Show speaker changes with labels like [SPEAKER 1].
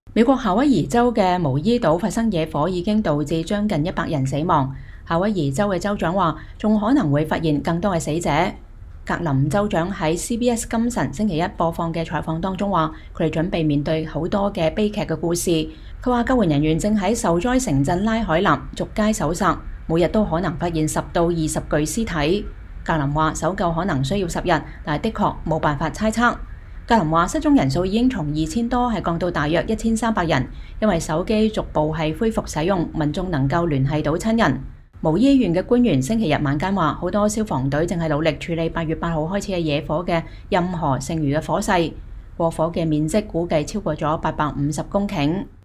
[SPEAKER 1] 美國夏威夷州嘅毛伊島發生野火，已經導致將近100人死亡。夏威夷州嘅州長話，仲可能會發現更多嘅死者。格林州長喺 CBS 今晨星期一播放嘅採訪當中話，佢哋準備面對好多嘅悲劇嘅故事。佢話救援人員正喺受災城鎮拉海納逐街搜索，每日都可能發現10到20具屍體。格林話搜救可能需要10日，但係的確冇辦法猜測。格林話失蹤人數已經從2000多降到大約1300人，因為手機逐步恢復使用，民眾能夠聯繫到親人。毛醫院嘅官員星期日晚間話，好多消防隊正係努力處理8月8號開始嘅野火嘅任何剩餘嘅火勢，過火嘅面積估計超過咗850公頃。